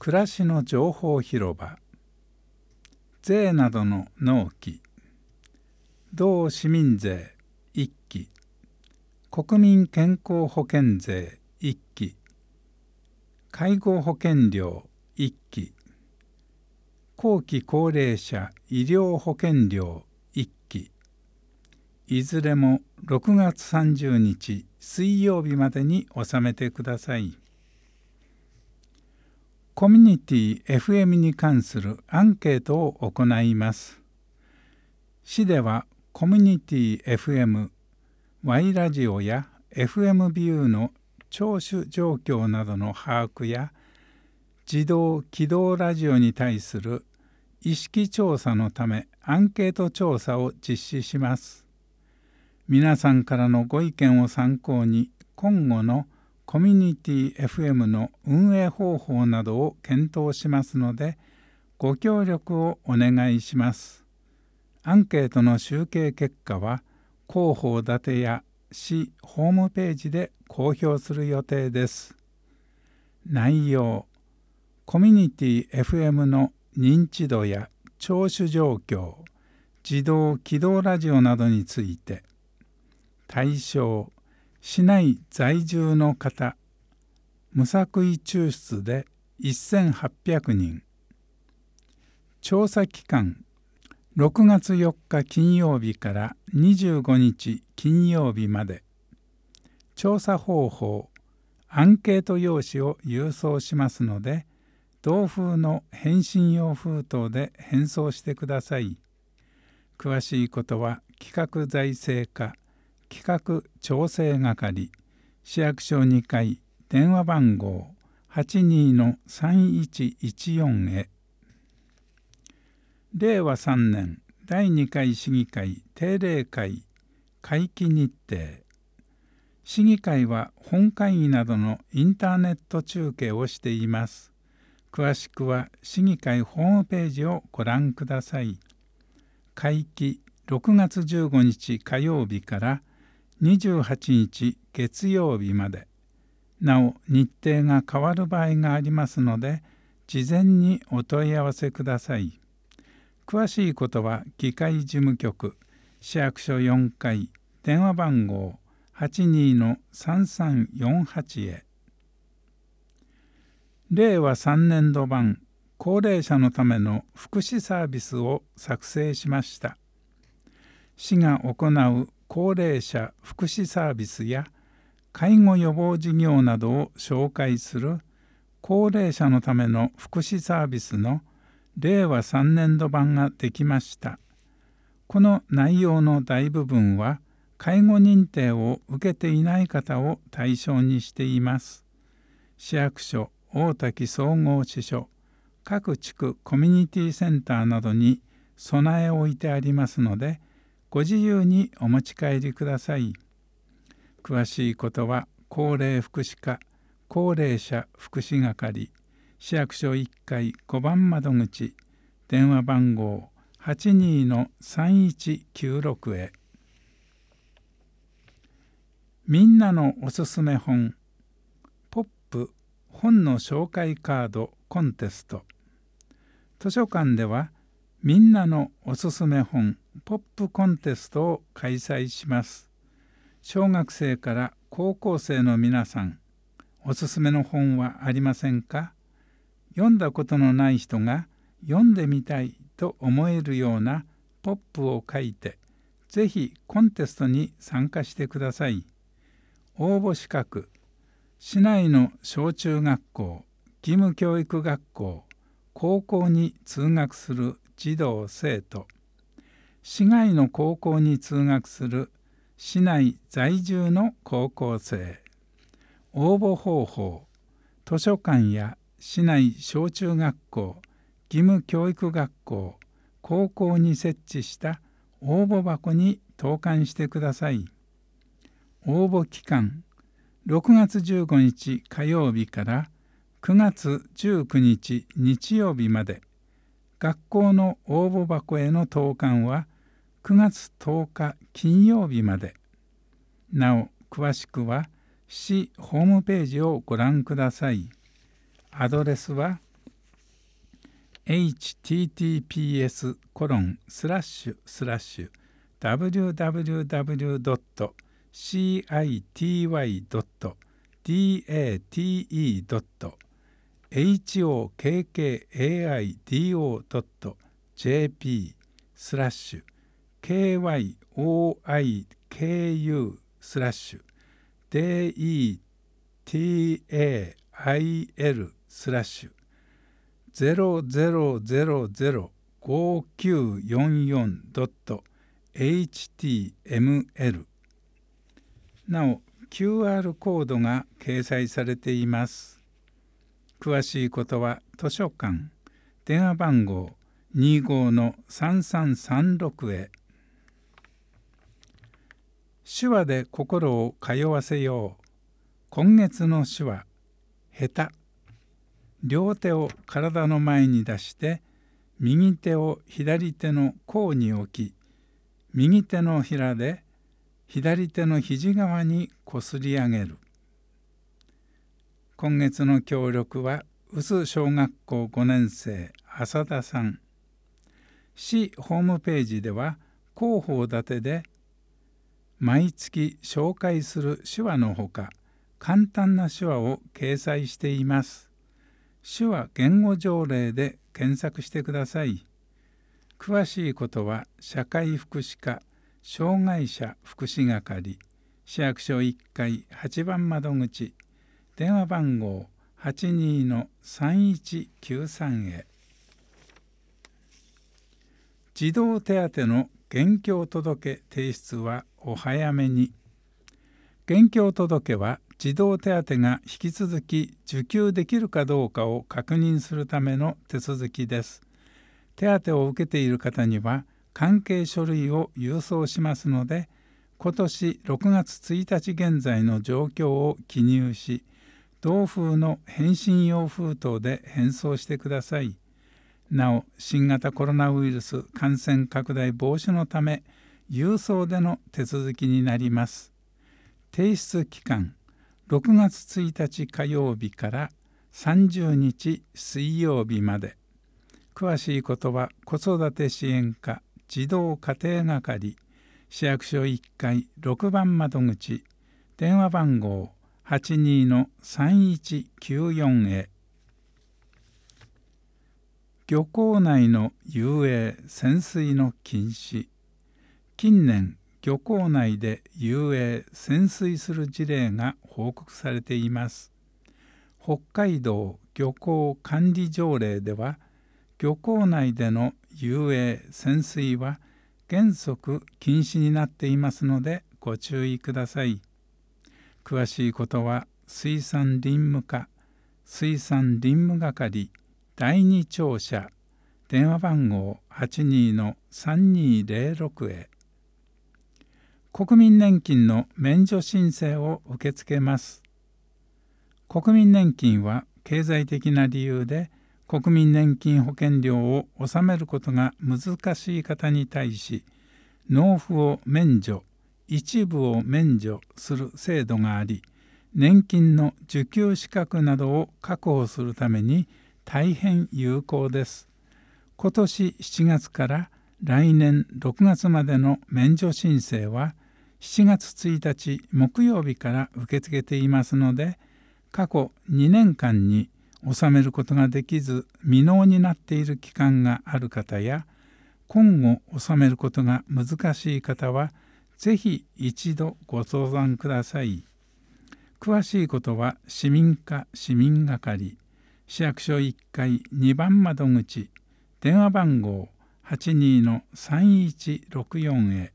暮らしの情報広場、税などの納期、同市民税1期、国民健康保険税1期、介護保険料1期、後期高齢者医療保険料1期、いずれも6月30日水曜日までに納めてください。コミュニティ FM に関するアンケートを行います。市ではコミュニティ FM、Y ラジオや FM ビューの聴取状況などの把握や自動起動ラジオに対する意識調査のためアンケート調査を実施します。皆さんからのご意見を参考に今後のコミュニティ FM の運営方法などを検討しますのでご協力をお願いします。アンケートの集計結果は広報立てや市ホームページで公表する予定です。内容、コミュニティ FM の認知度や聴取状況、自動起動ラジオなどについて、対象、市内在住の方、無作為抽出で1800人、調査期間、6月4日金曜日から25日金曜日まで。調査方法、アンケート用紙を郵送しますので、同封の返信用封筒で返送してください。詳しいことは企画財政課企画調整係市役所2階電話番号 82-3114 へ。令和3年第2回市議会定例会会期日程。市議会は本会議などのインターネット中継をしています。詳しくは市議会ホームページをご覧ください。会期6月15日火曜日から28日月曜日まで。なお日程が変わる場合がありますので、事前にお問い合わせください。詳しいことは議会事務局市役所4階電話番号 82-3348 へ。令和3年度版高齢者のための福祉サービスを作成しました。市が行う高齢者福祉サービスや介護予防事業などを紹介する高齢者のための福祉サービスの令和3年度版ができました。この内容の大部分は介護認定を受けていない方を対象にしています。市役所、大滝総合支所、各地区コミュニティセンターなどに備え置いてありますので、ご自由にお持ち帰りください。詳しいことは高齢福祉課高齢者福祉係市役所1階5番窓口電話番号 82-3196 へ。みんなのおすすめ本ポップ本の紹介カードコンテスト。図書館ではみんなのおすすめ本ポップコンテストを開催します。小学生から高校生の皆さん、おすすめの本はありませんか？読んだことのない人が読んでみたいと思えるようなポップを書いて、ぜひコンテストに参加してください。応募資格、市内の小中学校、義務教育学校、高校に通学する児童生徒、市外の高校に通学する市内在住の高校生。応募方法、図書館や市内小中学校、義務教育学校、高校に設置した応募箱に投函してください。応募期間、6月15日火曜日から9月19日日曜日まで。学校の応募箱への投函は9月10日金曜日まで。なお、詳しくは市ホームページをご覧ください。アドレスは https://www.citywidotal.datatal.jp/kyiocast/k-y-o-k-u/0059.html なお QR コードが掲載されています。詳しいことは図書館電話番号 25-3336 へ。手話で心を通わせよう。今月の手話、下手。両手を体の前に出して右手を左手の甲に置き、右手のひらで左手の肘側にこすり上げる。今月の協力は宇須小学校5年生浅田さん。市ホームページでは広報立てで毎月紹介する手話のほか簡単な手話を掲載しています。手話言語条例で検索してください。詳しいことは社会福祉課障害者福祉係市役所1階8番窓口電話番号 82-3193 へ。児童手当の現況届提出はお早めに。現況届は児童手当が引き続き受給できるかどうかを確認するための手続きです。手当を受けている方には関係書類を郵送しますので、今年6月1日現在の状況を記入し、同封の返信用封筒で返送してください。なお、新型コロナウイルス感染拡大防止のため、郵送での手続きになります。提出期間、6月1日火曜日から30日水曜日まで。詳しいことは子育て支援課児童家庭係市役所1階6番窓口電話番号 82-3194 へ。漁港内の遊泳潜水の禁止。近年漁港内で遊泳潜水する事例が報告されています。北海道漁港管理条例では漁港内での遊泳潜水は原則禁止になっていますのでご注意ください。詳しいことは水産林務課水産林務係第2庁舎電話番号 82-3206 へ。国民年金の免除申請を受け付けます。国民年金は経済的な理由で国民年金保険料を納めることが難しい方に対し、納付を免除、一部を免除する制度があり、年金の受給資格などを確保するために大変有効です。今年7月から来年6月までの免除申請は7月1日木曜日から受け付けていますので、過去2年間に納めることができず未納になっている期間がある方や、今後納めることが難しい方はぜひ一度ご相談ください。詳しいことは市民課市民係市役所1階2番窓口電話番号 82-3164 へ。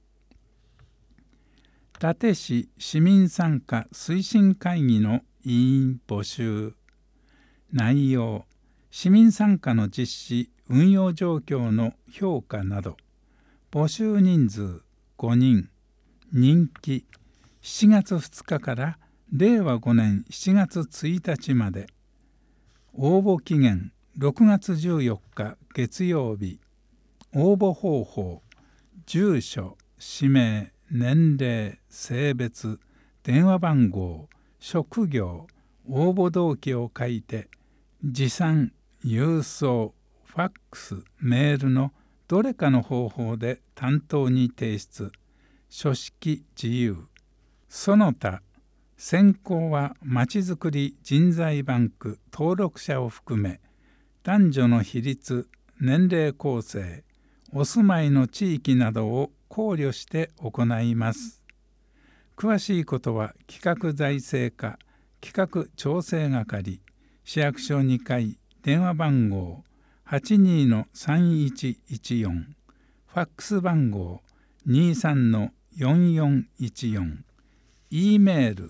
伊達市市民参加推進会議の委員募集。内容、市民参加の実施・運用状況の評価など。募集人数5人。任期7月2日から令和5年7月1日まで。応募期限6月14日月曜日。応募方法、住所、氏名、年齢、性別、電話番号、職業、応募動機を書いて、持参、郵送、フファックス、メールのどれかの方法で担当に提出。書式自由。その他、選考はまちづくり人材バンク登録者を含め、男女の比率、年齢構成、お住まいの地域などを考慮して行います。詳しいことは企画財政課企画調整係市役所2階電話番号 82-3114 ファックス番号 23-4414 E メール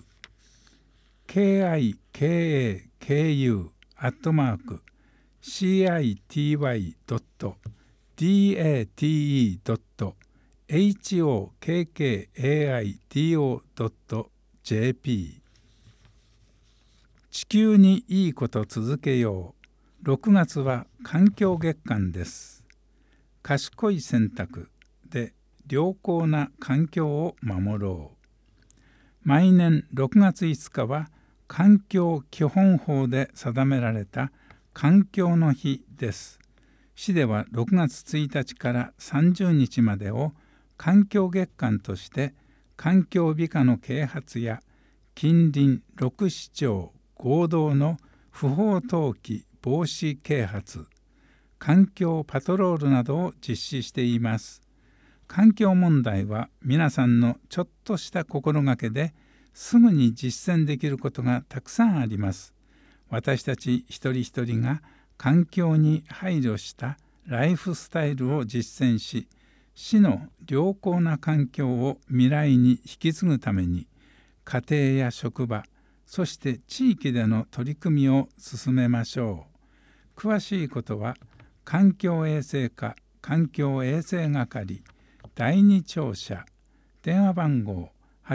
kikai.city.hokkaido.jp 地球にいいこと続けよう。6月は環境月間です。賢い選択で良好な環境を守ろう。毎年6月5日は環境基本法で定められた環境の日です。市では6月1日から30日までを環境月間として環境美化の啓発や近隣6市町合同の不法投棄防止啓発、環境パトロールなどを実施しています。環境問題は皆さんのちょっとした心がけですぐに実践できることがたくさんあります。私たち一人一人が環境に配慮したライフスタイルを実践し、市の良好な環境を未来に引き継ぐために、家庭や職場、そして地域での取り組みを進めましょう。詳しいことは、環境衛生課環境衛生係第2庁舎電話番号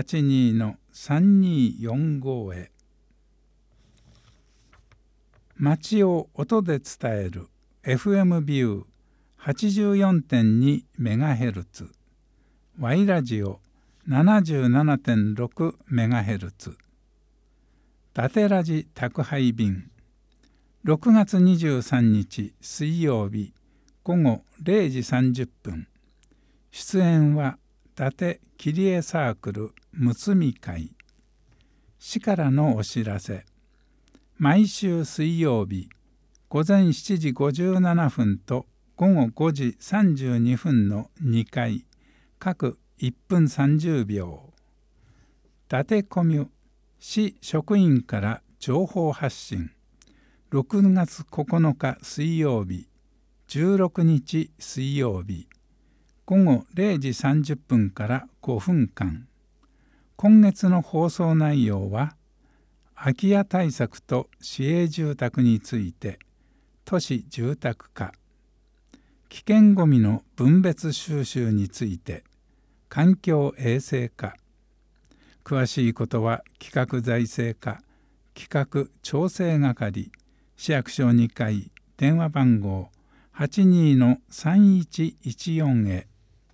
82-3245 へ。街を音で伝える FM ビュー 84.2MHz Y ラジオ 77.6MHz だてラジ宅配便6月23日水曜日午後0時30分。出演は伊達切り絵サークルむつみ会。市からのお知らせ。毎週水曜日午前7時57分と午後5時32分の2回、各1分30秒。伊達コミュ市職員から情報発信。6月9日水曜日、16日水曜日、午後0時30分から5分間。今月の放送内容は、空き家対策と市営住宅について、都市住宅課、危険ごみの分別収集について、環境衛生課、詳しいことは企画財政課、企画調整係、市役所2階電話番号 82-3114 へ。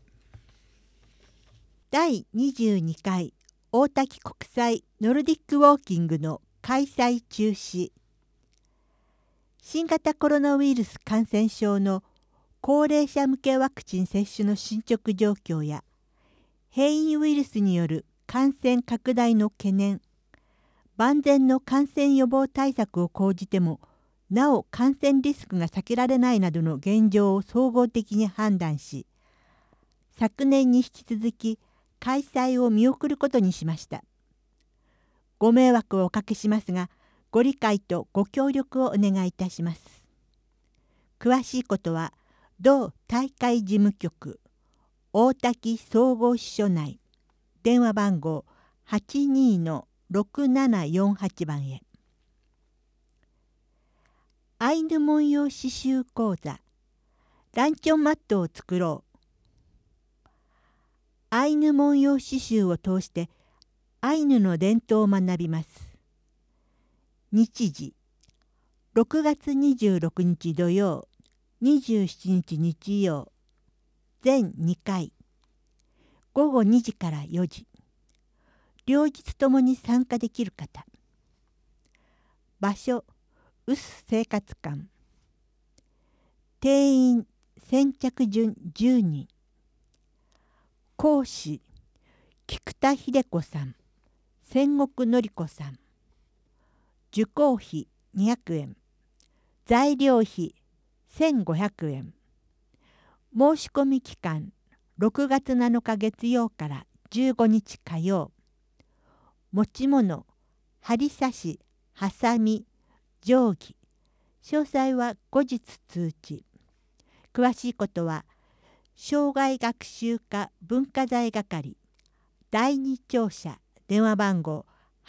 第22回大滝国際ノルディックウォーキングの開催中止。新型コロナウイルス感染症の高齢者向けワクチン接種の進捗状況や変異ウイルスによる感染拡大の懸念、万全の感染予防対策を講じてもなお感染リスクが避けられないなどの現状を総合的に判断し、昨年に引き続き開催を見送ることにしました。ご迷惑をおかけしますが、ご理解とご協力をお願いいたします。詳しいことは同大会事務局大滝総合支所内電話番号 82-6748 番へ。アイヌ文様刺繍講座ランチョンマットを作ろう。アイヌ文様刺繍を通してアイヌの伝統を学びます。日時6月26日土曜、27日日曜、全2回、午後2時から4時、両日ともに参加できる方。場所、ウス生活館。 定員先着順10人。講師菊田秀子さん、千石典子さん。受講費200円。材料費1500円。申し込み期間6月7日月曜から15日火曜。持ち物針刺し、はさみ、定規。詳細は後日通知。詳しいことは障害学習課文化財係第2庁舎電話番号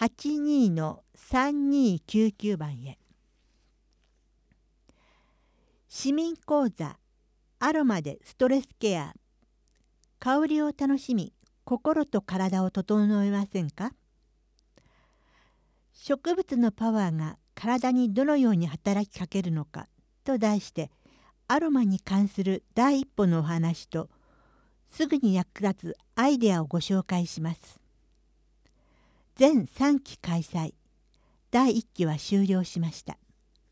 82-3299 番へ。市民講座アロマでストレスケア。香りを楽しみ心と体を整えませんか？植物のパワーが体にどのように働きかけるのかと題してアロマに関する第一歩のお話とすぐに役立つアイデアをご紹介します。全3期開催。第1期は終了しました。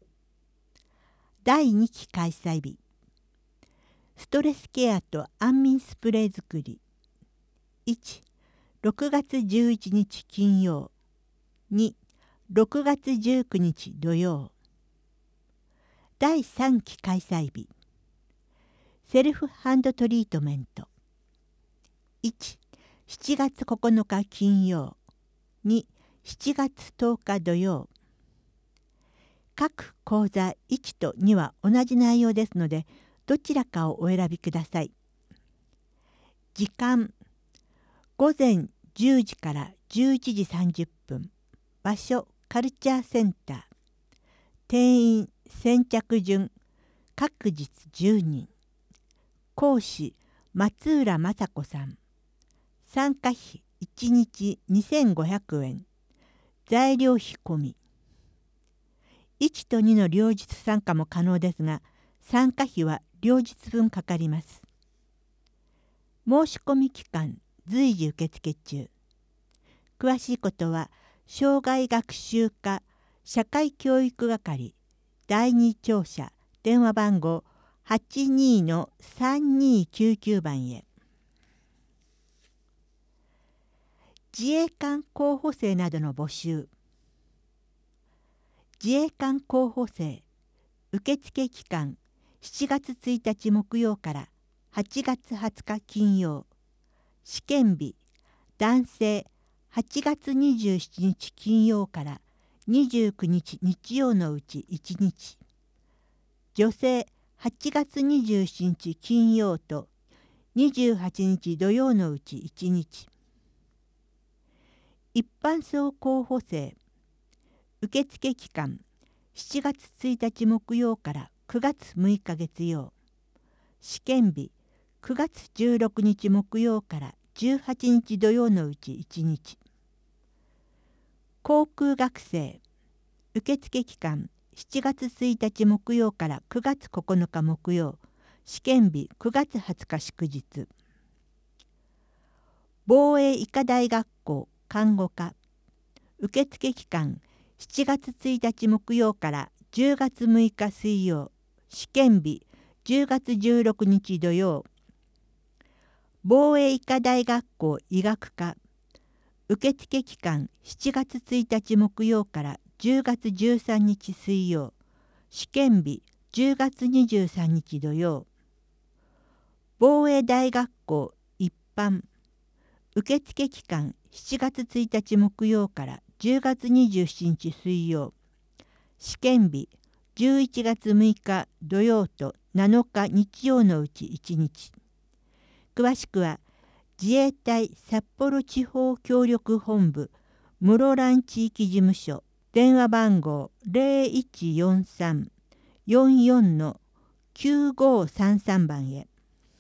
第2期開催日。ストレスケアと安眠スプレー作り。1、6月11日金曜。2、6月19日土曜。第3期開催日。セルフハンドトリートメント。1、7月9日金曜。2、7月10日土曜。各講座1と2は同じ内容ですので、どちらかをお選びください。時間、午前10時から11時30分。場所、カルチャーセンター。定員、先着順、各日10人。講師、松浦雅子さん。参加費、1日2500円。材料費込み。1と2の両日参加も可能ですが、参加費は両日分かかります。申し込み期間、随時受付中。詳しいことは、障害学習課社会教育係第2庁舎電話番号 82-3299 番へ。自衛官候補生などの募集。自衛官候補生受付期間7月1日木曜から8月20日金曜。試験日男性8月27日金曜から29日日曜のうち1日。女性8月27日金曜と28日土曜のうち1日。一般層候補生受付期間7月1日木曜から9月6日月曜。試験日9月16日木曜から18日土曜のうち1日。航空学生受付期間7月1日木曜から9月9日木曜。試験日9月20日祝日。防衛医科大学校看護科受付期間7月1日木曜から10月6日水曜。試験日10月16日土曜。防衛医科大学校医学科受付期間7月1日木曜から10月13日水曜。試験日10月23日土曜。防衛大学校一般受付期間7月1日木曜から10月27日水曜。試験日11月6日土曜と7日日曜のうち1日。詳しくは自衛隊札幌地方協力本部室蘭地域事務所電話番号 0143-44-9533 番へ。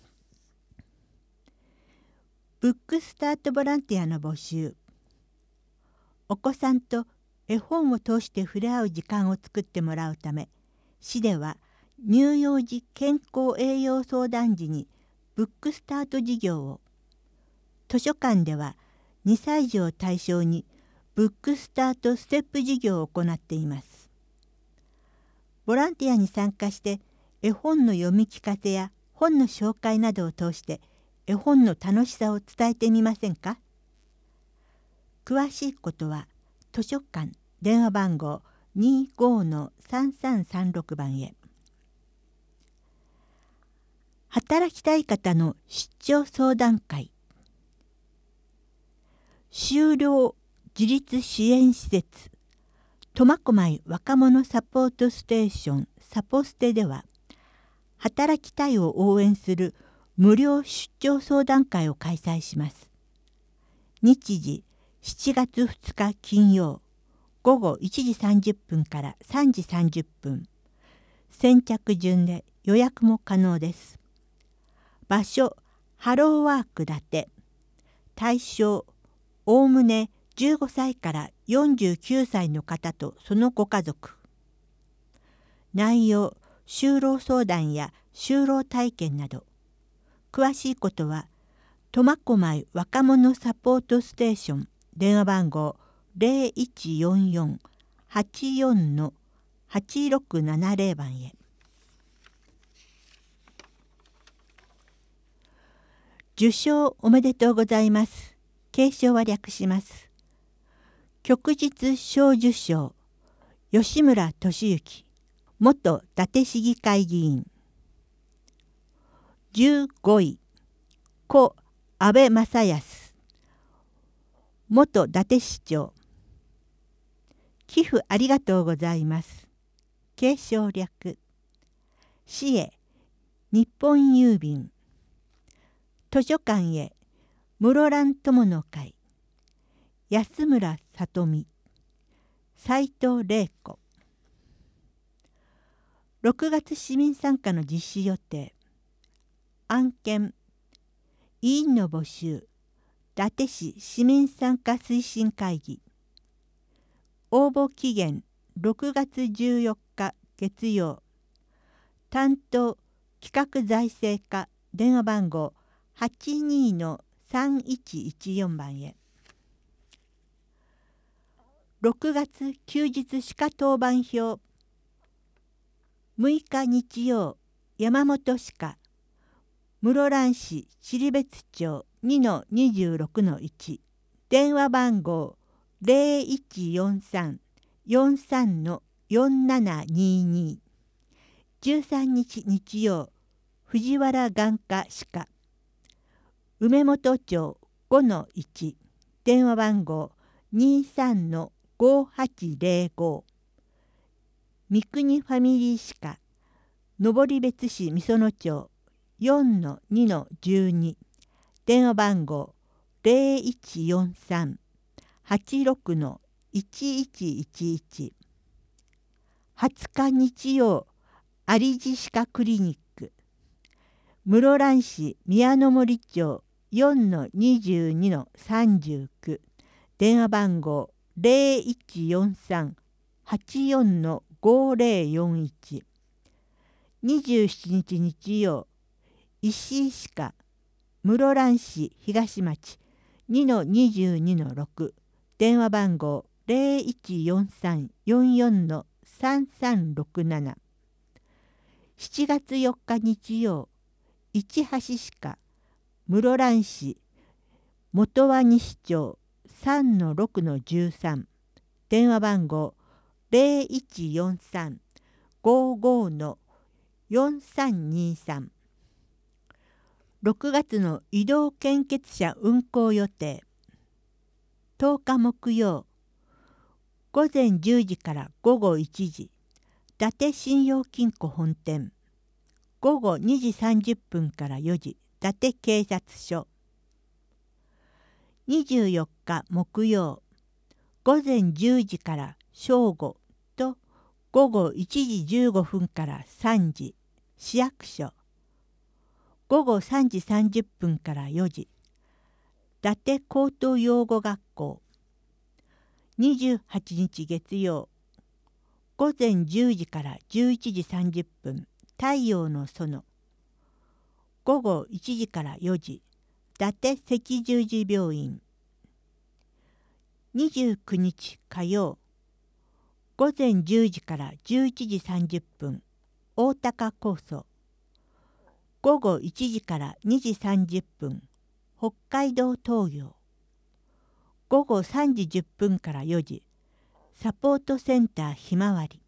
ブックスタートボランティアの募集。お子さんと絵本を通して触れ合う時間を作ってもらうため、市では乳幼児健康栄養相談時にブックスタート事業を、図書館では2歳児を対象にブックスタートステップ事業を行っています。ボランティアに参加して絵本の読み聞かせや本の紹介などを通して絵本の楽しさを伝えてみませんか？詳しいことは図書館電話番号 25-3336 番へ。働きたい方の出張相談会。就労自立支援施設苫小牧若者サポートステーションサポステでは、働きたいを応援する無料出張相談会を開催します。日時7月2日金曜午後1時30分から3時30分。先着順で予約も可能です。場所ハローワーク建て。対象おおむね15歳から49歳の方とそのご家族。内容就労相談や就労体験など。詳しいことは苫小牧若者サポートステーション電話番号 0144-84-8670 番へ。受賞おめでとうございます。継承は略します。旭日小受賞吉村俊之元伊達市議会議員。15位故安倍正康元伊達市長。寄付ありがとうございます。継承略。市へ日本郵便。図書館へ室蘭友の会。安村里美斉藤玲子。6月市民参加の実施予定。案件委員の募集伊達市市民参加推進会議。応募期限6月14日月曜。担当企画財政課電話番号 82-3114 番へ。6月休日歯科当番表。6日日曜山本歯科室蘭市尻別町 2-26-1 電話番号 0143-43-4722。13日日曜藤原眼科歯科梅本町 5-1 電話番号 23-5805。三国ファミリー歯科登別市美園町 4-2-12 電話番号 0143-86-1111。20日日曜有地歯科クリニック室蘭市宮の森町 4-22-39 電話番号 0143-84-5041。27日日曜石井歯科室蘭市東町 2-22-6 電話番号 0143-44-3367。7月4日日曜市橋歯科室蘭市元和西町 3-6-13 電話番号 0143-55-4323。6月の移動献血車運行予定。10日木曜午前10時から午後1時伊達信用金庫本店。午後2時30分から4時伊達警察署。24日木曜午前10時から正午と午後1時15分から3時市役所。午後3時30分から4時伊達高等養護学校。28日月曜午前10時から11時30分太陽の園。午後1時から4時伊達赤十字病院。29日火曜午前10時から11時30分大高酵素。午後1時から2時30分北海道東洋。午後3時10分から4時サポートセンターひまわり。